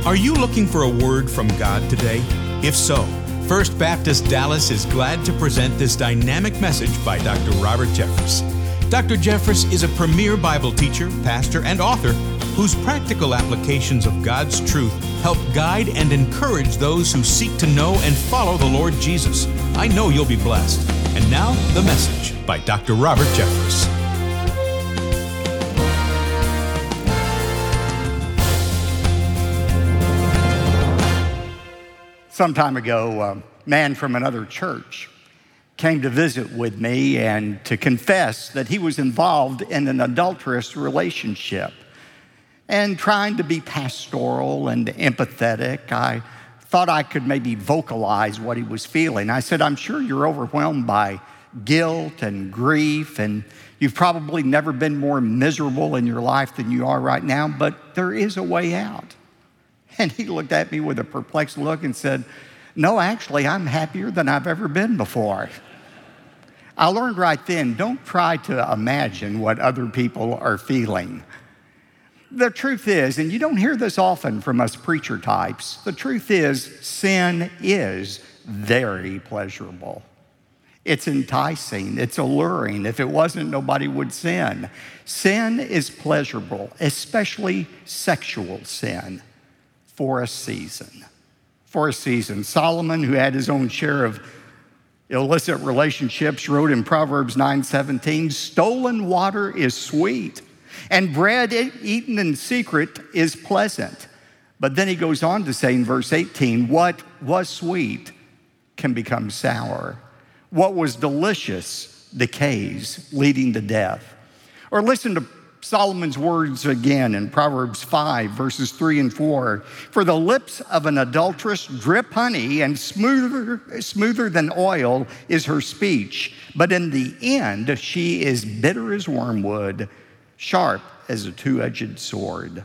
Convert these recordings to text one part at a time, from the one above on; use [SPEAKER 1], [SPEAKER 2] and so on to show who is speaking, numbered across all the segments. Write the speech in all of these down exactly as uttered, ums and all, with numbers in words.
[SPEAKER 1] Are you looking for a word from God today? If so, First Baptist Dallas is glad to present this dynamic message by Doctor Robert Jeffress. Doctor Jeffress is a premier Bible teacher, pastor, and author whose practical applications of God's truth help guide and encourage those who seek to know and follow the Lord Jesus. I know you'll be blessed. And now, the message by Doctor Robert Jeffress.
[SPEAKER 2] Some time ago, a man from another church came to visit with me and to confess that he was involved in an adulterous relationship. And trying to be pastoral and empathetic, I thought I could maybe vocalize what he was feeling. I said, I'm sure you're overwhelmed by guilt and grief, and you've probably never been more miserable in your life than you are right now, but there is a way out. And he looked at me with a perplexed look and said, no, actually, I'm happier than I've ever been before. I learned right then, don't try to imagine what other people are feeling. The truth is, and you don't hear this often from us preacher types, the truth is sin is very pleasurable. It's enticing, it's alluring. If it wasn't, nobody would sin. Sin is pleasurable, especially sexual sin. For a season. For a season. Solomon, who had his own share of illicit relationships, wrote in Proverbs nine seventeen, stolen water is sweet, and bread eaten in secret is pleasant. But then he goes on to say in verse eighteen, what was sweet can become sour. What was delicious decays, leading to death. Or listen to Solomon's words again in Proverbs five, verses three and four. For the lips of an adulteress drip honey, and smoother, smoother than oil is her speech. But in the end, she is bitter as wormwood, sharp as a two-edged sword.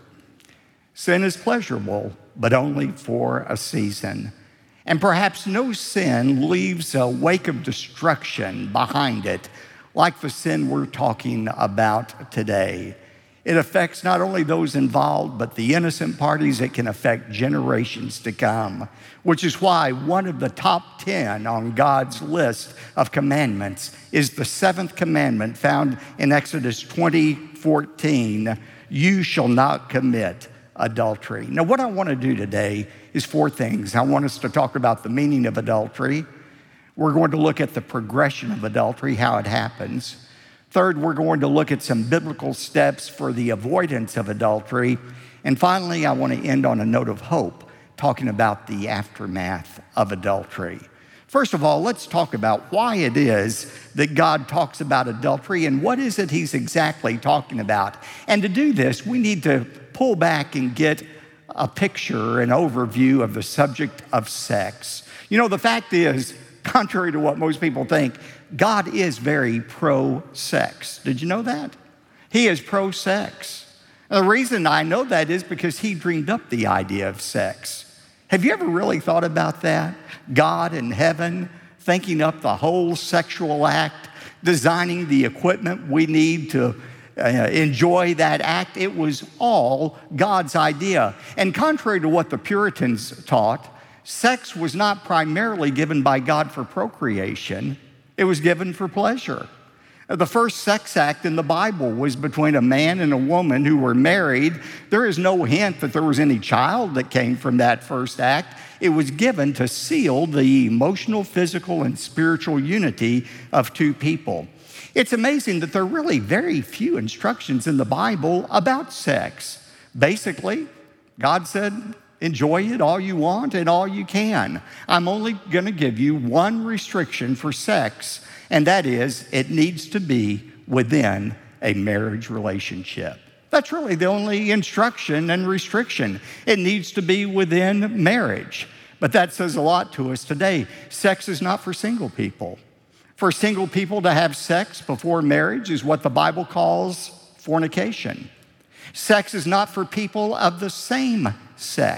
[SPEAKER 2] Sin is pleasurable, but only for a season. And perhaps no sin leaves a wake of destruction behind it, like the sin we're talking about today. It affects not only those involved, but the innocent parties. It can affect generations to come, which is why one of the top ten on God's list of commandments is the seventh commandment found in Exodus twenty fourteen, you shall not commit adultery. Now, what I want to do today is four things. I want us to talk about the meaning of adultery. We're going to look at the progression of adultery, how it happens. Third, we're going to look at some biblical steps for the avoidance of adultery. And finally, I want to end on a note of hope, talking about the aftermath of adultery. First of all, let's talk about why it is that God talks about adultery and what is it he's exactly talking about. And to do this, we need to pull back and get a picture, an overview of the subject of sex. You know, the fact is, contrary to what most people think, God is very pro-sex. Did you know that? He is pro-sex. The reason I know that is because he dreamed up the idea of sex. Have you ever really thought about that? God in heaven thinking up the whole sexual act, designing the equipment we need to uh, enjoy that act. It was all God's idea. And contrary to what the Puritans taught, sex was not primarily given by God for procreation. It was given for pleasure. The first sex act in the Bible was between a man and a woman who were married. There is no hint that there was any child that came from that first act. It was given to seal the emotional, physical, and spiritual unity of two people. It's amazing that there are really very few instructions in the Bible about sex. Basically, God said, enjoy it all you want and all you can. I'm only going to give you one restriction for sex, and that is it needs to be within a marriage relationship. That's really the only instruction and restriction. It needs to be within marriage. But that says a lot to us today. Sex is not for single people. For single people to have sex before marriage is what the Bible calls fornication. Sex is not for people of the same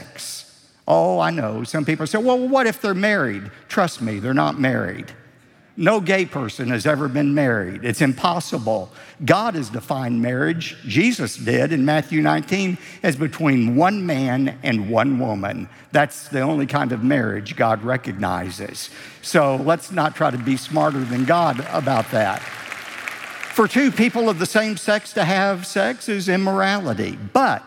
[SPEAKER 2] sex. Oh, I know. Some people say, well, what if they're married? Trust me, they're not married. No gay person has ever been married. It's impossible. God has defined marriage, Jesus did in Matthew nineteen, as between one man and one woman. That's the only kind of marriage God recognizes. So let's not try to be smarter than God about that. For two people of the same sex to have sex is immorality. But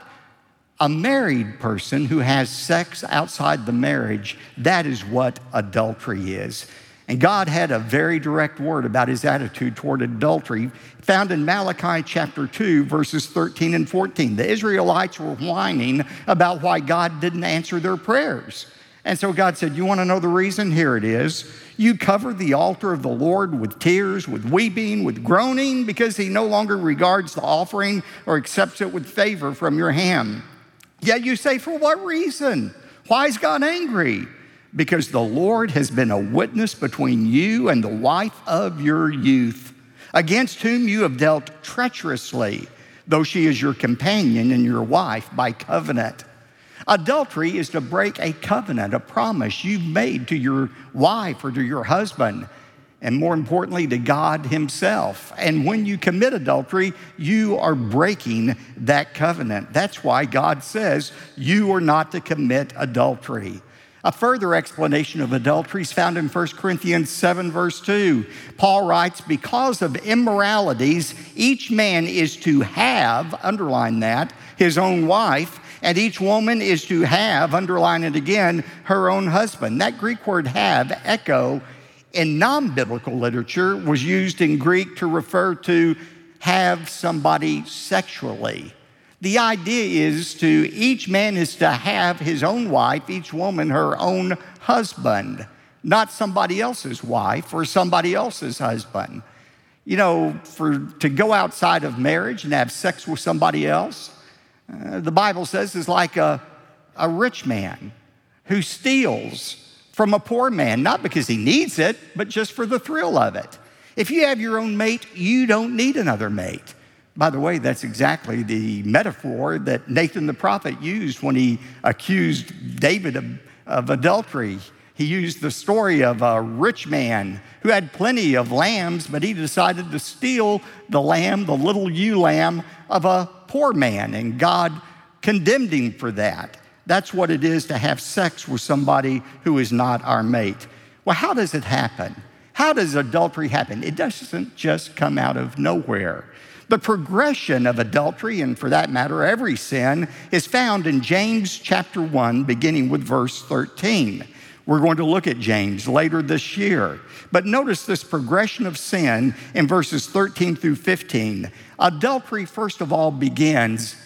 [SPEAKER 2] a married person who has sex outside the marriage, that is what adultery is. And God had a very direct word about his attitude toward adultery, found in Malachi chapter two, verses thirteen and fourteen. The Israelites were whining about why God didn't answer their prayers. And so God said, you want to know the reason? Here it is. You cover the altar of the Lord with tears, with weeping, with groaning, because he no longer regards the offering or accepts it with favor from your hand. Yet you say, for what reason? Why is God angry? Because the Lord has been a witness between you and the wife of your youth, against whom you have dealt treacherously, though she is your companion and your wife by covenant. Adultery is to break a covenant, a promise you've made to your wife or to your husband, and more importantly, to God himself. And when you commit adultery, you are breaking that covenant. That's why God says you are not to commit adultery. A further explanation of adultery is found in First Corinthians seven, verse two. Paul writes, because of immoralities, each man is to have, underline that, his own wife, and each woman is to have, underline it again, her own husband. That Greek word have, echo, in non-biblical literature was used in Greek to refer to have somebody sexually. The idea is to, each man is to have his own wife, each woman her own husband, not somebody else's wife or somebody else's husband. You know, for to go outside of marriage and have sex with somebody else, uh, the Bible says is like a, a rich man who steals from a poor man, not because he needs it, but just for the thrill of it. If you have your own mate, you don't need another mate. By the way, that's exactly the metaphor that Nathan the prophet used when he accused David of, of adultery. He used the story of a rich man who had plenty of lambs, but he decided to steal the lamb, the little ewe lamb of a poor man, and God condemned him for that. That's what it is to have sex with somebody who is not our mate. Well, how does it happen? How does adultery happen? It doesn't just come out of nowhere. The progression of adultery, and for that matter, every sin, is found in James chapter one, beginning with verse thirteen. We're going to look at James later this year. But notice this progression of sin in verses thirteen through fifteen. Adultery, first of all, begins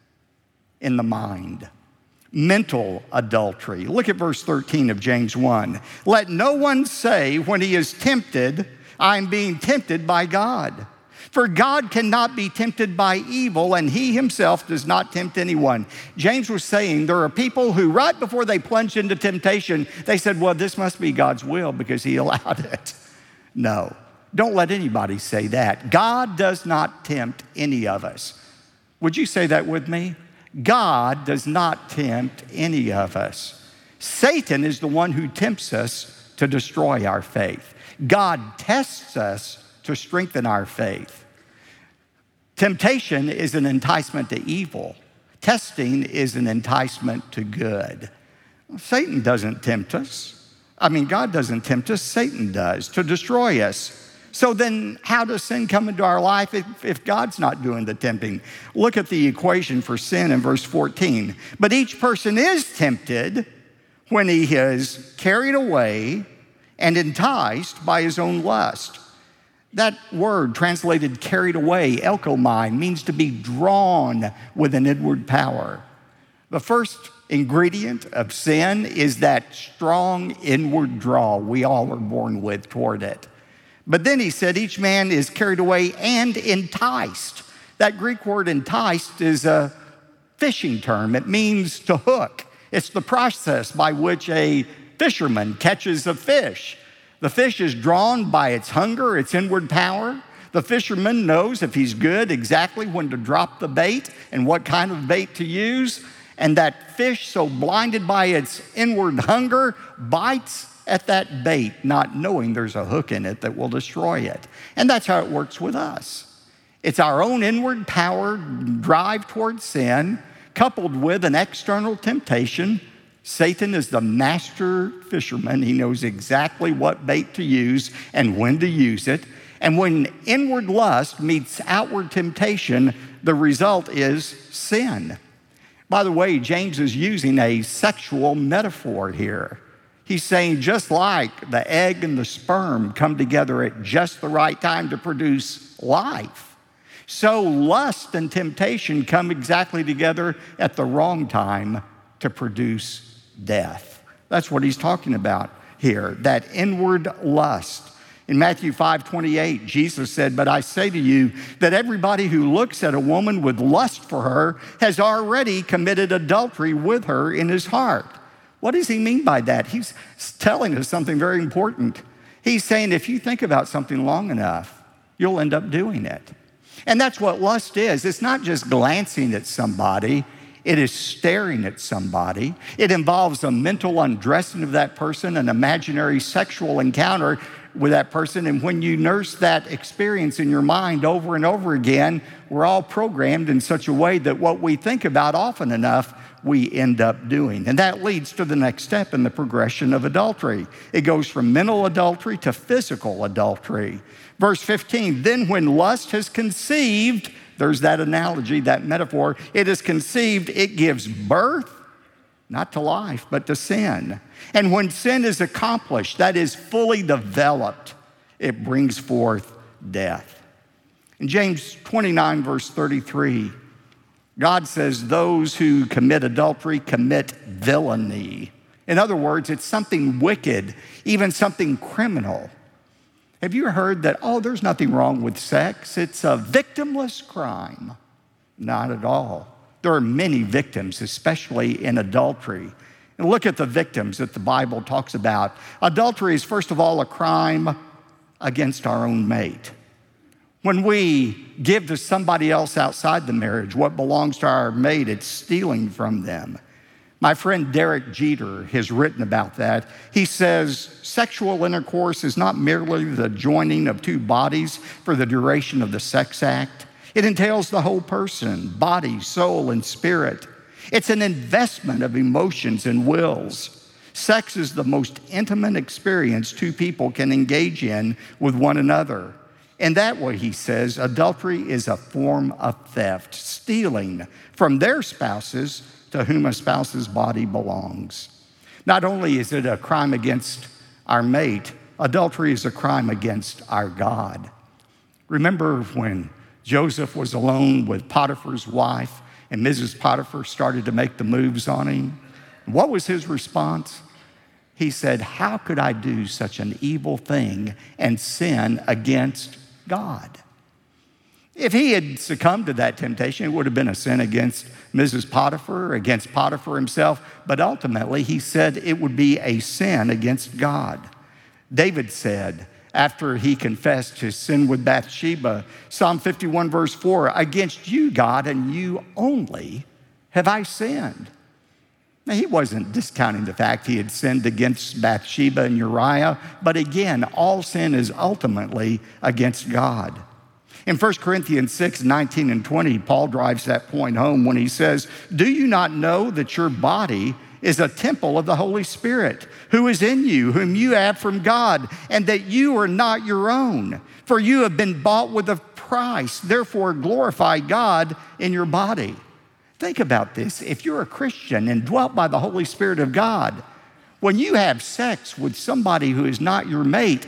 [SPEAKER 2] in the mind. Mental adultery. Look at verse thirteen of James one. Let no one say when he is tempted, I'm being tempted by God. For God cannot be tempted by evil, and he himself does not tempt anyone. James was saying there are people who, right before they plunged into temptation, they said, well, this must be God's will because he allowed it. No, don't let anybody say that. God does not tempt any of us. Would you say that with me? God does not tempt any of us. Satan is the one who tempts us to destroy our faith. God tests us to strengthen our faith. Temptation is an enticement to evil. Testing is an enticement to good. Satan doesn't tempt us. I mean, God doesn't tempt us. Satan does to destroy us. So then how does sin come into our life if, if God's not doing the tempting? Look at the equation for sin in verse fourteen. But each person is tempted when he is carried away and enticed by his own lust. That word translated carried away, elkomai, means to be drawn with an inward power. The first ingredient of sin is that strong inward draw we all are born with toward it. But then he said each man is carried away and enticed. That Greek word enticed is a fishing term. It means to hook. It's the process by which a fisherman catches a fish. The fish is drawn by its hunger, its inward power. The fisherman knows if he's good exactly when to drop the bait and what kind of bait to use. And that fish, so blinded by its inward hunger, bites at that bait, not knowing there's a hook in it that will destroy it. And that's how it works with us. It's our own inward power, drive towards sin, coupled with an external temptation. Satan is the master fisherman. He knows exactly what bait to use and when to use it. And when inward lust meets outward temptation, the result is sin. By the way, James is using a sexual metaphor here. He's saying just like the egg and the sperm come together at just the right time to produce life, so lust and temptation come exactly together at the wrong time to produce death. That's what he's talking about here, that inward lust. In Matthew five twenty-eight, Jesus said, "But I say to you that everybody who looks at a woman with lust for her has already committed adultery with her in his heart." What does he mean by that? He's telling us something very important. He's saying if you think about something long enough, you'll end up doing it. And that's what lust is. It's not just glancing at somebody. It is staring at somebody. It involves a mental undressing of that person, an imaginary sexual encounter with that person. And when you nurse that experience in your mind over and over again, we're all programmed in such a way that what we think about often enough, we end up doing. And that leads to the next step in the progression of adultery. It goes from mental adultery to physical adultery. Verse fifteen, then when lust has conceived, there's that analogy, that metaphor, it is conceived, it gives birth, not to life, but to sin. And when sin is accomplished, that is fully developed, it brings forth death. In James twenty-nine, verse thirty-three, God says those who commit adultery commit villainy. In other words, it's something wicked, even something criminal. Have you heard that, oh, there's nothing wrong with sex? It's a victimless crime. Not at all. There are many victims, especially in adultery. And look at the victims that the Bible talks about. Adultery is, first of all, a crime against our own mate. When we give to somebody else outside the marriage what belongs to our mate, it's stealing from them. My friend Derek Jeter has written about that. He says, sexual intercourse is not merely the joining of two bodies for the duration of the sex act. It entails the whole person, body, soul, and spirit. It's an investment of emotions and wills. Sex is the most intimate experience two people can engage in with one another. In that way, he says, adultery is a form of theft, stealing from their spouses to whom a spouse's body belongs. Not only is it a crime against our mate, adultery is a crime against our God. Remember when Joseph was alone with Potiphar's wife and Missus Potiphar started to make the moves on him? What was his response? He said, how could I do such an evil thing and sin against God? If he had succumbed to that temptation, it would have been a sin against Missus Potiphar, against Potiphar himself, but ultimately he said it would be a sin against God. David said, after he confessed his sin with Bathsheba, Psalm fifty-one, verse four, against you, God, and you only have I sinned. Now, he wasn't discounting the fact he had sinned against Bathsheba and Uriah, but again, all sin is ultimately against God. In First Corinthians six, nineteen and twenty, Paul drives that point home when he says, do you not know that your body is a temple of the Holy Spirit, who is in you, whom you have from God, and that you are not your own? For you have been bought with a price. Therefore, glorify God in your body. Think about this. If you're a Christian and dwelt by the Holy Spirit of God, when you have sex with somebody who is not your mate,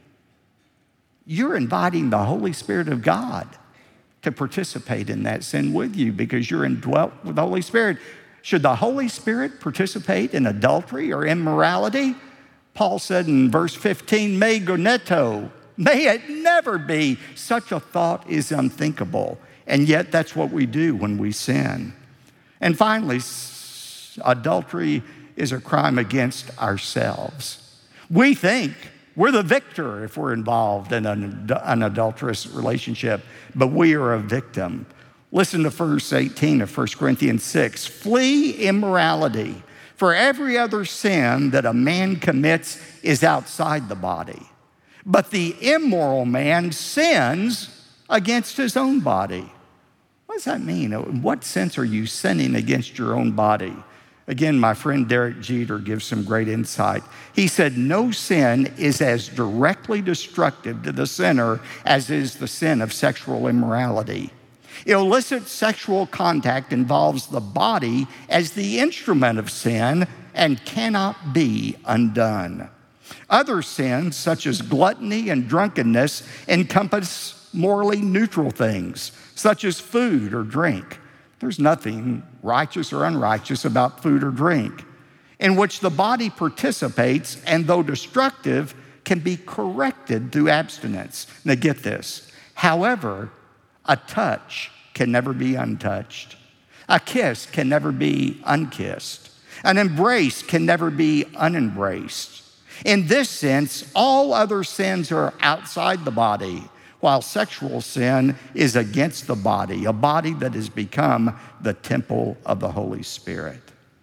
[SPEAKER 2] you're inviting the Holy Spirit of God to participate in that sin with you because you're indwelt with the Holy Spirit. Should the Holy Spirit participate in adultery or immorality? Paul said in verse fifteen, me goneto, may it never be. Such a thought is unthinkable. And yet that's what we do when we sin. And finally, adultery is a crime against ourselves. We think we're the victor if we're involved in an, an adulterous relationship, but we are a victim. Listen to verse eighteen of First Corinthians six. Flee immorality. For every other sin that a man commits is outside the body, but the immoral man sins against his own body. What does that mean? In what sense are you sinning against your own body? Again, my friend Derek Jeter gives some great insight. He said, no sin is as directly destructive to the sinner as is the sin of sexual immorality. Illicit sexual contact involves the body as the instrument of sin and cannot be undone. Other sins, such as gluttony and drunkenness, encompass morally neutral things, such as food or drink. There's nothing righteous or unrighteous about food or drink, in which the body participates and, though destructive, can be corrected through abstinence. Now get this. However, a touch can never be untouched. A kiss can never be unkissed. An embrace can never be unembraced. In this sense, all other sins are outside the body, while sexual sin is against the body, a body that has become the temple of the Holy Spirit.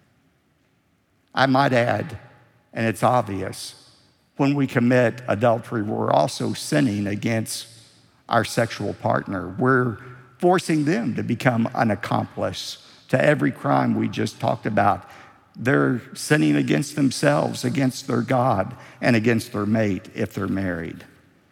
[SPEAKER 2] I might add, and it's obvious, when we commit adultery, we're also sinning against our sexual partner. We're forcing them to become an accomplice to every crime we just talked about. They're sinning against themselves, against their God, and against their mate if they're married.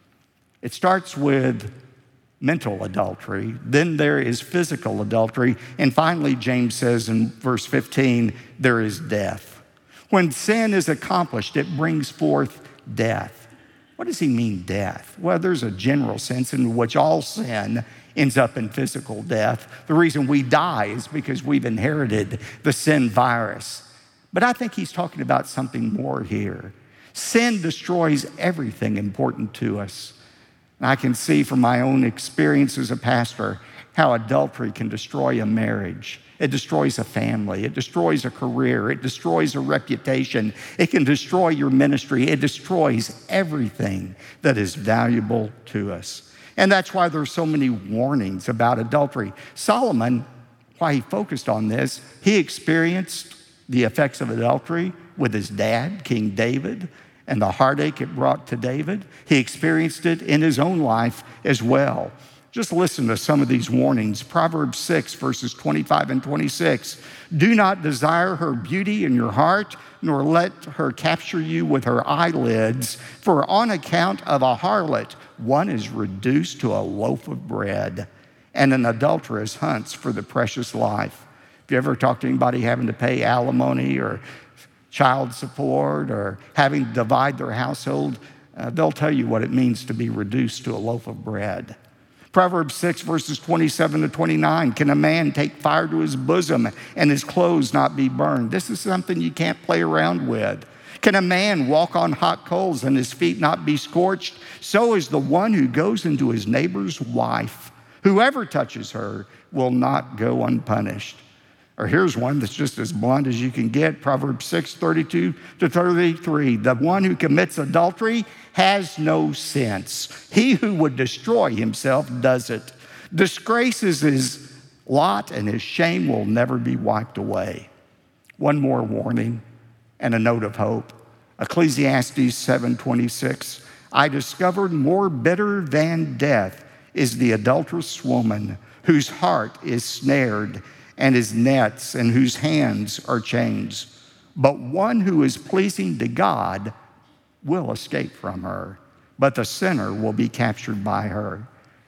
[SPEAKER 2] It starts with mental adultery, then there is physical adultery, and finally, James says in verse fifteen, there is death. When sin is accomplished, it brings forth death. What does he mean, death? Well, there's a general sense in which all sin ends up in physical death. The reason we die is because we've inherited the sin virus. But I think he's talking about something more here. Sin destroys everything important to us. And I can see from my own experience as a pastor how adultery can destroy a marriage. It destroys a family. It destroys a career. It destroys a reputation. It can destroy your ministry. It destroys everything that is valuable to us. And that's why there's so many warnings about adultery. Solomon, why he focused on this, he experienced the effects of adultery with his dad, King David, and the heartache it brought to David. He experienced it in his own life as well. Just listen to some of these warnings. Proverbs six, verses twenty-five and twenty-six. Do not desire her beauty in your heart, nor let her capture you with her eyelids. For on account of a harlot, one is reduced to a loaf of bread, and an adulteress hunts for the precious life. If you ever talk to anybody having to pay alimony or child support or having to divide their household, uh, they'll tell you what it means to be reduced to a loaf of bread. Proverbs six, verses twenty-seven to twenty-nine. Can a man take fire to his bosom and his clothes not be burned? This is something you can't play around with. Can a man walk on hot coals and his feet not be scorched? So is the one who goes into his neighbor's wife. Whoever touches her will not go unpunished. Or here's one that's just as blunt as you can get. Proverbs six, thirty-two to thirty-three. The one who commits adultery has no sense. He who would destroy himself does it. Disgrace is his lot, and his shame will never be wiped away. One more warning and a note of hope. Ecclesiastes seven twenty-six. I discovered more bitter than death is the adulterous woman, whose heart is snared and his nets, and whose hands are chains. But one who is pleasing to God will escape from her, but the sinner will be captured by her.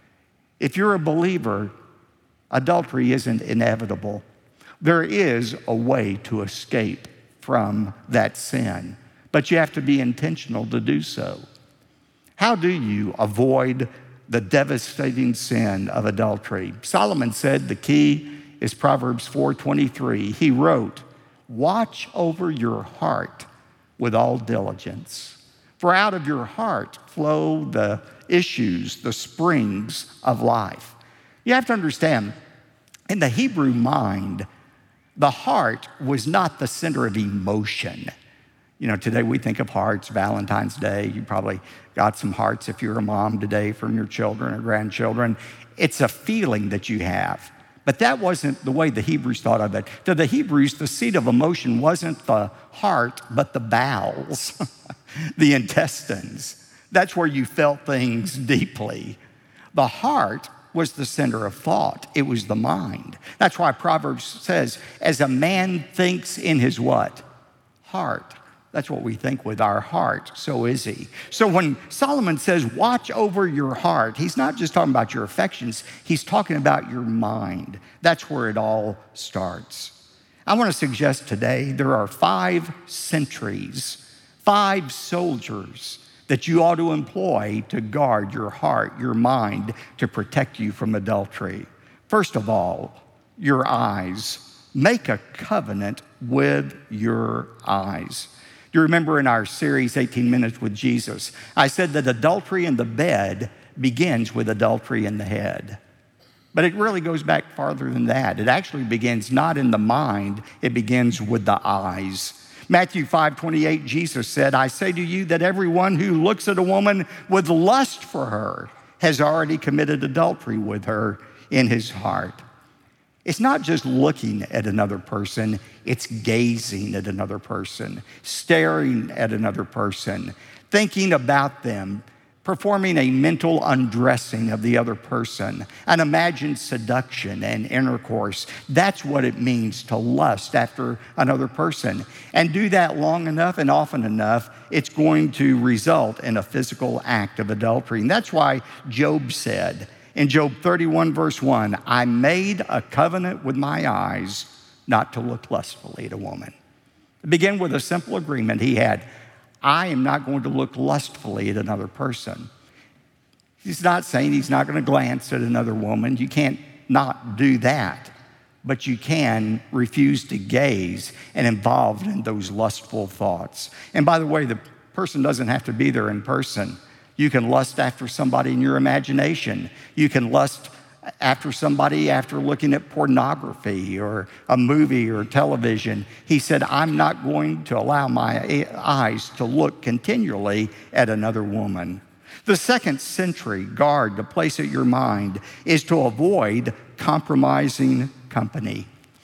[SPEAKER 2] If you're a believer, adultery isn't inevitable. There is a way to escape from that sin, but you have to be intentional to do so. How do you avoid the devastating sin of adultery? Solomon said the key is Proverbs four twenty-three. He wrote, watch over your heart with all diligence, for out of your heart flow the issues, the springs of life. You have to understand, in the Hebrew mind, the heart was not the center of emotion. You know, today we think of hearts, Valentine's Day. You probably got some hearts if you're a mom today from your children or grandchildren. It's a feeling that you have. But that wasn't the way the Hebrews thought of it. To the Hebrews, the seat of emotion wasn't the heart, but the bowels, the intestines. That's where you felt things deeply. The heart was the center of thought. It was the mind. That's why Proverbs says, as a man thinks in his what? Heart. That's what we think with our heart. So is he. So when Solomon says, watch over your heart, he's not just talking about your affections. He's talking about your mind. That's where it all starts. I want to suggest today there are five sentries, five soldiers that you ought to employ to guard your heart, your mind, to protect you from adultery. First of all, your eyes. Make a covenant with your eyes. You remember in our series, eighteen minutes with Jesus, I said that adultery in the bed begins with adultery in the head. But it really goes back farther than that. It actually begins not in the mind, it begins with the eyes. Matthew five twenty-eight, Jesus said, I say to you that everyone who looks at a woman with lust for her has already committed adultery with her in his heart. It's not just looking at another person, it's gazing at another person, staring at another person, thinking about them, performing a mental undressing of the other person, an imagined seduction and intercourse. That's what it means to lust after another person. And do that long enough and often enough, it's going to result in a physical act of adultery. And that's why Job said, in Job thirty-one, verse one, I made a covenant with my eyes not to look lustfully at a woman. It began with a simple agreement he had. I am not going to look lustfully at another person. He's not saying he's not going to glance at another woman. You can't not do that. But you can refuse to gaze and involved in those lustful thoughts. And by the way, the person doesn't have to be there in person. You can lust after somebody in your imagination. You can lust after somebody after looking at pornography or a movie or television. He said, I'm not going to allow my eyes to look continually at another woman. The second century guard to place at your mind is to avoid compromising company.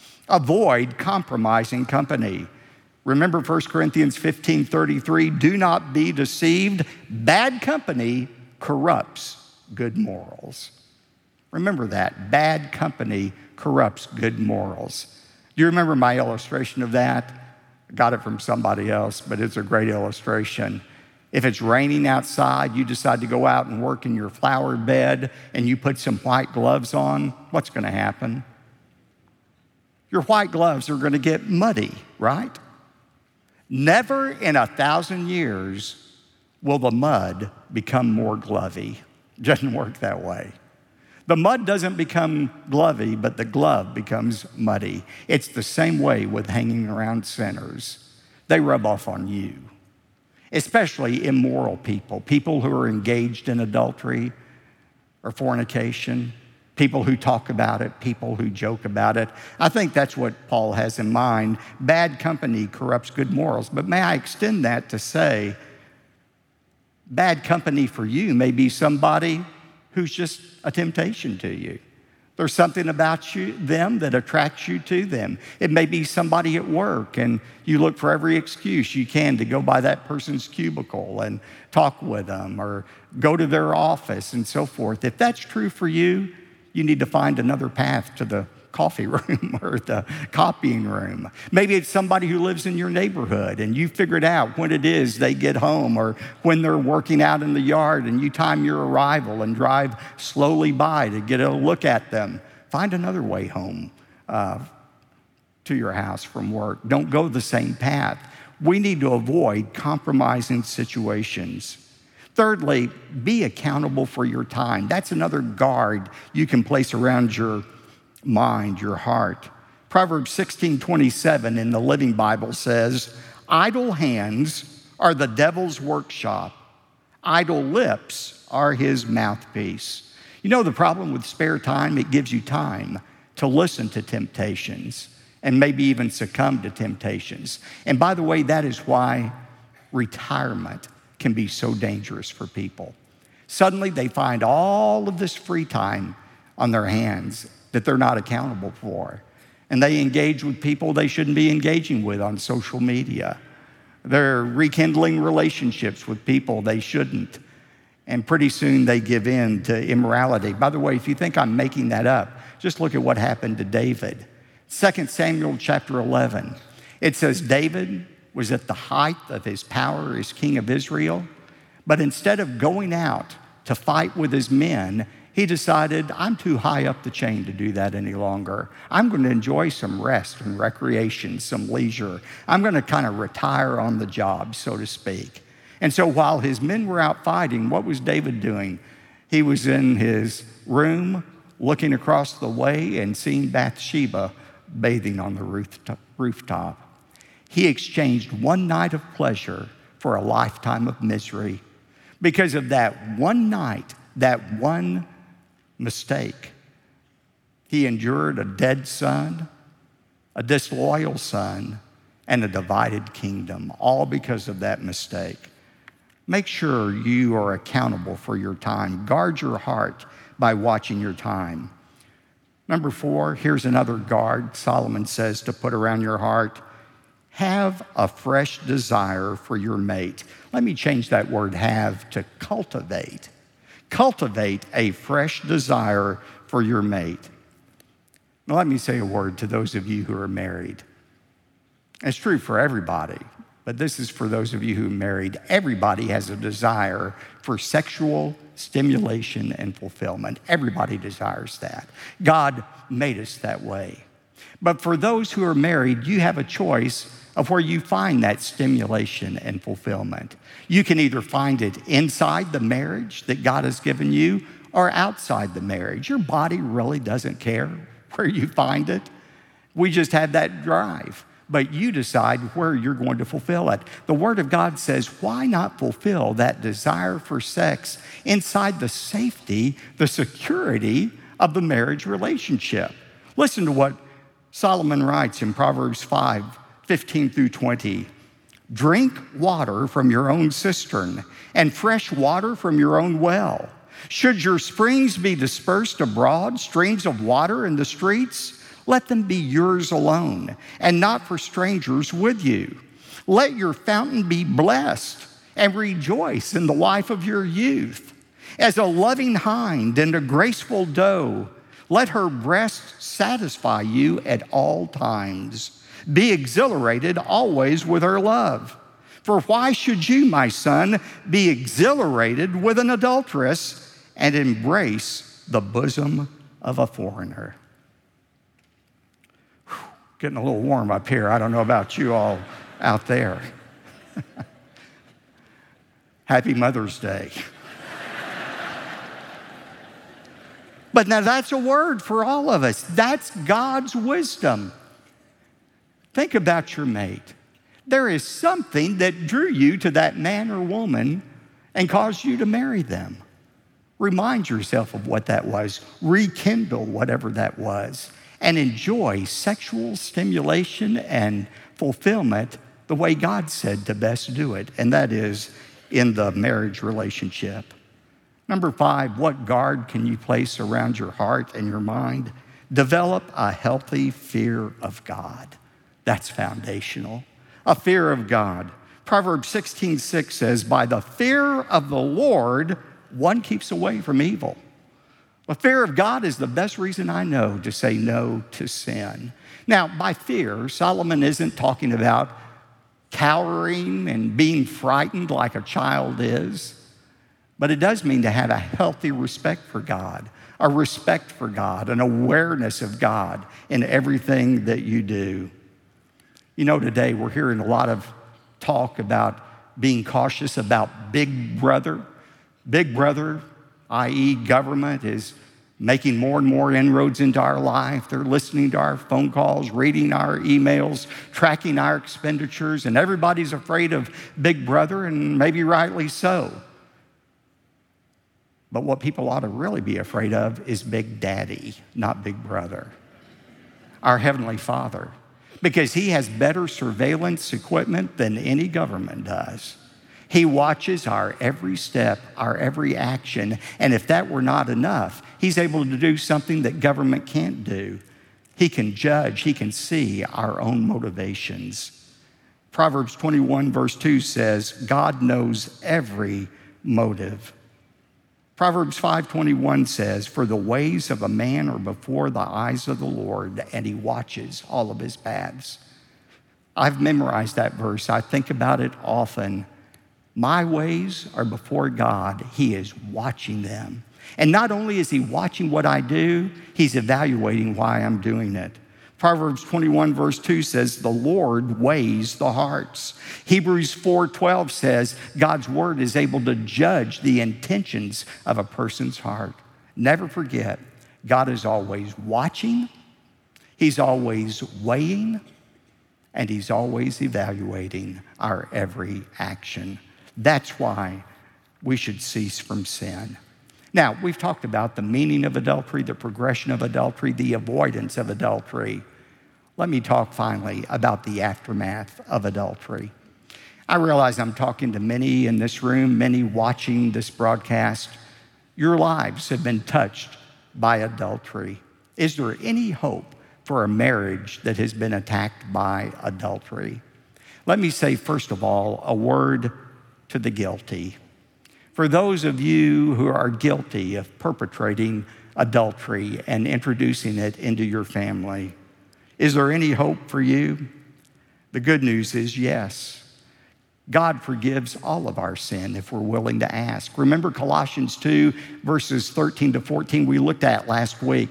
[SPEAKER 2] Avoid compromising company. Remember First Corinthians fifteen thirty-three, do not be deceived. Bad company corrupts good morals. Remember that. Bad company corrupts good morals. Do you remember my illustration of that? I got it from somebody else, but it's a great illustration. If it's raining outside, you decide to go out and work in your flower bed, and you put some white gloves on, what's going to happen? Your white gloves are going to get muddy, right? Never in a thousand years will the mud become more glovey. It doesn't work that way. The mud doesn't become glovey, but the glove becomes muddy. It's the same way with hanging around sinners. They rub off on you, especially immoral people, people who are engaged in adultery or fornication, people who talk about it, people who joke about it. I think that's what Paul has in mind. Bad company corrupts good morals. But may I extend that to say, bad company for you may be somebody who's just a temptation to you. There's something about you, them that attracts you to them. It may be somebody at work, and you look for every excuse you can to go by that person's cubicle and talk with them or go to their office and so forth. If that's true for you, you need to find another path to the coffee room or the copying room. Maybe it's somebody who lives in your neighborhood and you figured out when it is they get home or when they're working out in the yard and you time your arrival and drive slowly by to get a look at them. Find another way home uh, to your house from work. Don't go the same path. We need to avoid compromising situations. Thirdly, be accountable for your time. That's another guard you can place around your mind, your heart. Proverbs sixteen twenty-seven in the Living Bible says, idle hands are the devil's workshop. Idle lips are his mouthpiece. You know the problem with spare time? It gives you time to listen to temptations and maybe even succumb to temptations. And by the way, that is why retirement can be so dangerous for people. Suddenly they find all of this free time on their hands that they're not accountable for. And they engage with people they shouldn't be engaging with on social media. They're rekindling relationships with people they shouldn't. And pretty soon they give in to immorality. By the way, if you think I'm making that up, just look at what happened to David. Second Samuel chapter eleven. It says David was at the height of his power as king of Israel, but instead of going out to fight with his men, he decided, I'm too high up the chain to do that any longer. I'm going to enjoy some rest and recreation, some leisure. I'm going to kind of retire on the job, so to speak. And so while his men were out fighting, what was David doing? He was in his room looking across the way and seeing Bathsheba bathing on the rooftop. He exchanged one night of pleasure for a lifetime of misery. Because of that one night, that one mistake, he endured a dead son, a disloyal son, and a divided kingdom, all because of that mistake. Make sure you are accountable for your time. Guard your heart by watching your time. Number four, here's another guard Solomon says to put around your heart. Have a fresh desire for your mate. Let me change that word have to cultivate. Cultivate a fresh desire for your mate. Now, let me say a word to those of you who are married. It's true for everybody, but this is for those of you who are married. Everybody has a desire for sexual stimulation and fulfillment. Everybody desires that. God made us that way. But for those who are married, you have a choice of where you find that stimulation and fulfillment. You can either find it inside the marriage that God has given you or outside the marriage. Your body really doesn't care where you find it. We just have that drive. But you decide where you're going to fulfill it. The Word of God says, why not fulfill that desire for sex inside the safety, the security of the marriage relationship? Listen to what Solomon writes in Proverbs five, fifteen through twenty. Drink water from your own cistern and fresh water from your own well. Should your springs be dispersed abroad, streams of water in the streets, let them be yours alone and not for strangers with you. Let your fountain be blessed and rejoice in the wife of your youth. As a loving hind and a graceful doe, let her breast satisfy you at all times. Be exhilarated always with her love. For why should you, my son, be exhilarated with an adulteress and embrace the bosom of a foreigner? Whew, getting a little warm up here. I don't know about you all out there. Happy Mother's Day. But now that's a word for all of us. That's God's wisdom. Think about your mate. There is something that drew you to that man or woman and caused you to marry them. Remind yourself of what that was. Rekindle whatever that was. And enjoy sexual stimulation and fulfillment the way God said to best do it, and that is in the marriage relationship. Number five, what guard can you place around your heart and your mind? Develop a healthy fear of God. That's foundational. A fear of God. Proverbs sixteen six says, by the fear of the Lord, one keeps away from evil. The fear of God is the best reason I know to say no to sin. Now, by fear, Solomon isn't talking about cowering and being frightened like a child is, but it does mean to have a healthy respect for God, a respect for God, an awareness of God in everything that you do. You know, today we're hearing a lot of talk about being cautious about Big Brother. Big Brother, that is government, is making more and more inroads into our life. They're listening to our phone calls, reading our emails, tracking our expenditures, and everybody's afraid of Big Brother, and maybe rightly so. But what people ought to really be afraid of is Big Daddy, not Big Brother, our Heavenly Father, because He has better surveillance equipment than any government does. He watches our every step, our every action. And if that were not enough, he's able to do something that government can't do. He can judge, he can see our own motivations. Proverbs twenty-one verse two says, God knows every motive. Proverbs five twenty-one says, for the ways of a man are before the eyes of the Lord, and he watches all of his paths. I've memorized that verse. I think about it often. My ways are before God. He is watching them. And not only is he watching what I do, he's evaluating why I'm doing it. Proverbs twenty-one verse two says, the Lord weighs the hearts. Hebrews four twelve says, God's word is able to judge the intentions of a person's heart. Never forget, God is always watching, he's always weighing, and he's always evaluating our every action. That's why we should cease from sin. Now, we've talked about the meaning of adultery, the progression of adultery, the avoidance of adultery. Let me talk finally about the aftermath of adultery. I realize I'm talking to many in this room, many watching this broadcast. Your lives have been touched by adultery. Is there any hope for a marriage that has been attacked by adultery? Let me say, first of all, a word to the guilty. For those of you who are guilty of perpetrating adultery and introducing it into your family, is there any hope for you? The good news is yes. God forgives all of our sin if we're willing to ask. Remember Colossians two, verses thirteen to fourteen we looked at last week.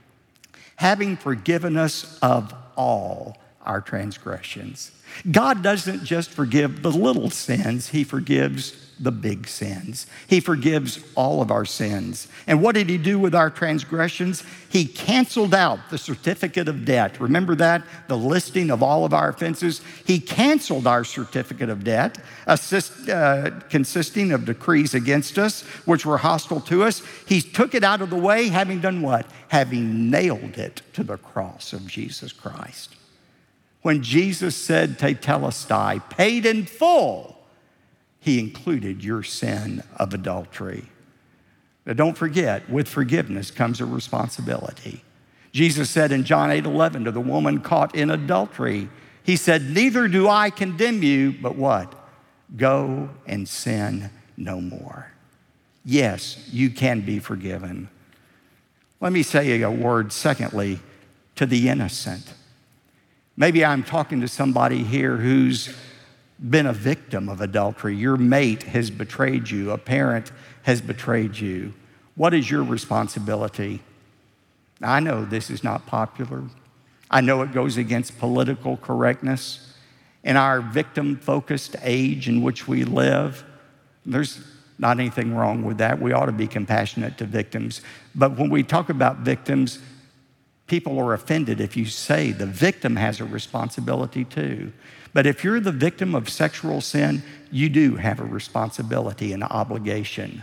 [SPEAKER 2] Having forgiven us of all our transgressions. God doesn't just forgive the little sins, he forgives the big sins. He forgives all of our sins. And what did he do with our transgressions? He canceled out the certificate of debt. Remember that? The listing of all of our offenses. He canceled our certificate of debt, assist, uh, consisting of decrees against us, which were hostile to us. He took it out of the way, having done what? Having nailed it to the cross of Jesus Christ. When Jesus said, tetelestai, paid in full, he included your sin of adultery. Now don't forget, with forgiveness comes a responsibility. Jesus said in John eight eleven to the woman caught in adultery, he said, neither do I condemn you, but what? Go and sin no more. Yes, you can be forgiven. Let me say a word, secondly, to the innocent. Maybe I'm talking to somebody here who's been a victim of adultery. Your mate has betrayed you. A parent has betrayed you. What is your responsibility? I know this is not popular. I know it goes against political correctness. In our victim-focused age in which we live, there's not anything wrong with that. We ought to be compassionate to victims. But when we talk about victims, people are offended if you say the victim has a responsibility too. But if you're the victim of sexual sin, you do have a responsibility and obligation.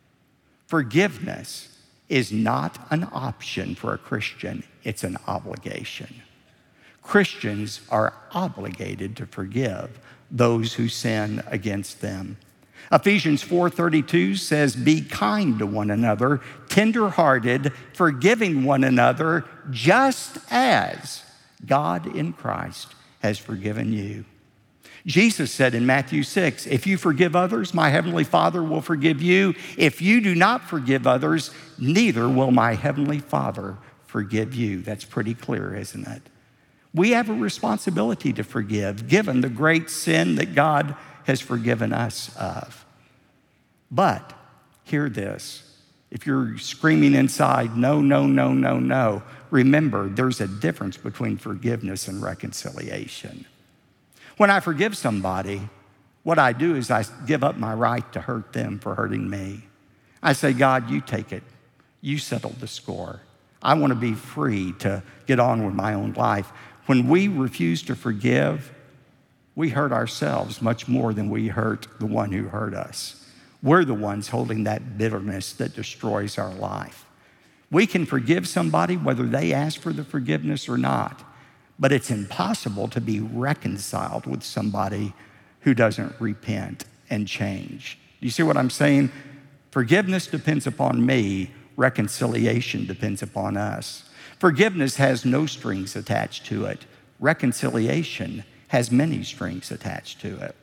[SPEAKER 2] Forgiveness is not an option for a Christian, it's an obligation. Christians are obligated to forgive those who sin against them. Ephesians four thirty-two says, be kind to one another, tender-hearted, forgiving one another, just as God in Christ has forgiven you. Jesus said in Matthew six, if you forgive others, my heavenly Father will forgive you. If you do not forgive others, neither will my heavenly Father forgive you. That's pretty clear, isn't it? We have a responsibility to forgive, given the great sin that God has forgiven us of. But hear this. If you're screaming inside, no, no, no, no, no, remember there's a difference between forgiveness and reconciliation. When I forgive somebody, what I do is I give up my right to hurt them for hurting me. I say, God, you take it. You settle the score. I want to be free to get on with my own life. When we refuse to forgive, we hurt ourselves much more than we hurt the one who hurt us. We're the ones holding that bitterness that destroys our life. We can forgive somebody whether they ask for the forgiveness or not, but it's impossible to be reconciled with somebody who doesn't repent and change. Do you see what I'm saying? Forgiveness depends upon me. Reconciliation depends upon us. Forgiveness has no strings attached to it. Reconciliation has many strings attached to it.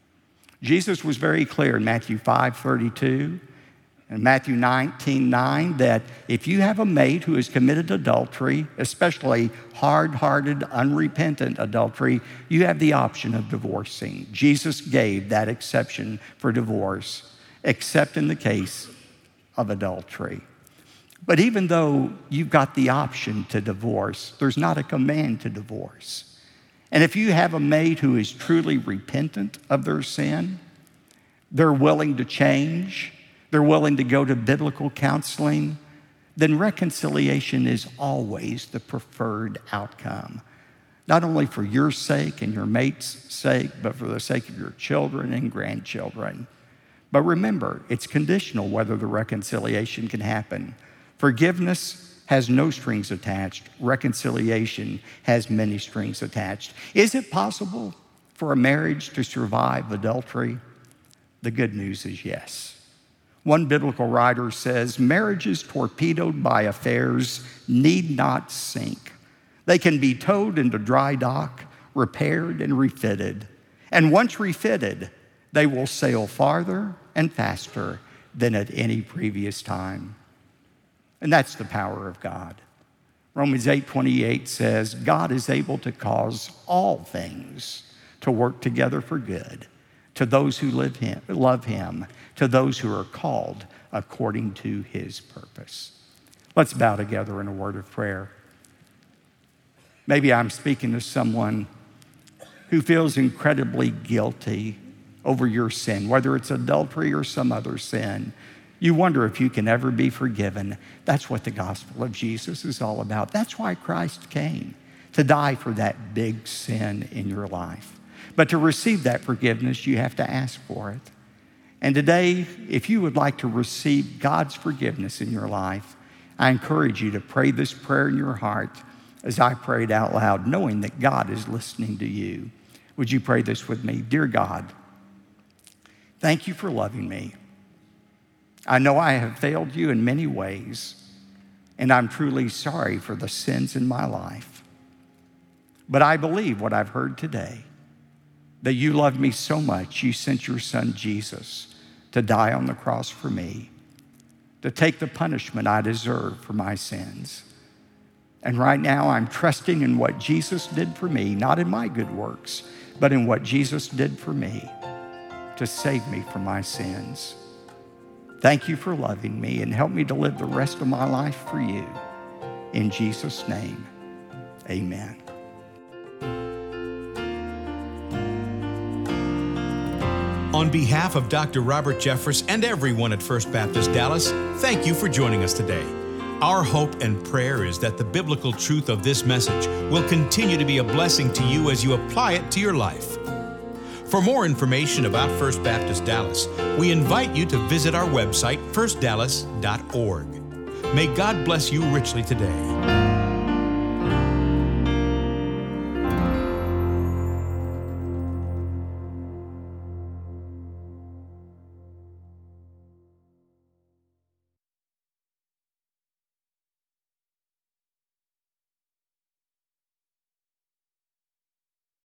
[SPEAKER 2] Jesus was very clear in Matthew five thirty-two and Matthew nineteen nine that if you have a mate who has committed adultery, especially hard-hearted, unrepentant adultery, you have the option of divorcing. Jesus gave that exception for divorce, except in the case of adultery. But even though you've got the option to divorce, there's not a command to divorce. And if you have a mate who is truly repentant of their sin, they're willing to change, they're willing to go to biblical counseling, then reconciliation is always the preferred outcome. Not only for your sake and your mate's sake, but for the sake of your children and grandchildren. But remember, it's conditional whether the reconciliation can happen. Forgiveness has no strings attached. Reconciliation has many strings attached. Is it possible for a marriage to survive adultery? The good news is yes. One biblical writer says, marriages torpedoed by affairs need not sink. They can be towed into dry dock, repaired and refitted. And once refitted, they will sail farther and faster than at any previous time. And that's the power of God. Romans eight twenty-eight says, God is able to cause all things to work together for good to those who live him, love him, to those who are called according to his purpose. Let's bow together in a word of prayer. Maybe I'm speaking to someone who feels incredibly guilty over your sin, whether it's adultery or some other sin. You wonder if you can ever be forgiven. That's what the gospel of Jesus is all about. That's why Christ came, to die for that big sin in your life. But to receive that forgiveness, you have to ask for it. And today, if you would like to receive God's forgiveness in your life, I encourage you to pray this prayer in your heart as I prayed out loud, knowing that God is listening to you. Would you pray this with me? Dear God, thank you for loving me. I know I have failed you in many ways, and I'm truly sorry for the sins in my life. But I believe what I've heard today, that you loved me so much, you sent your son Jesus to die on the cross for me, to take the punishment I deserve for my sins. And right now I'm trusting in what Jesus did for me, not in my good works, but in what Jesus did for me to save me from my sins. Thank you for loving me, and help me to live the rest of my life for you. In Jesus' name, amen.
[SPEAKER 1] On behalf of Doctor Robert Jeffress and everyone at First Baptist Dallas, thank you for joining us today. Our hope and prayer is that the biblical truth of this message will continue to be a blessing to you as you apply it to your life. For more information about First Baptist Dallas, we invite you to visit our website, first dallas dot org. May God bless you richly today.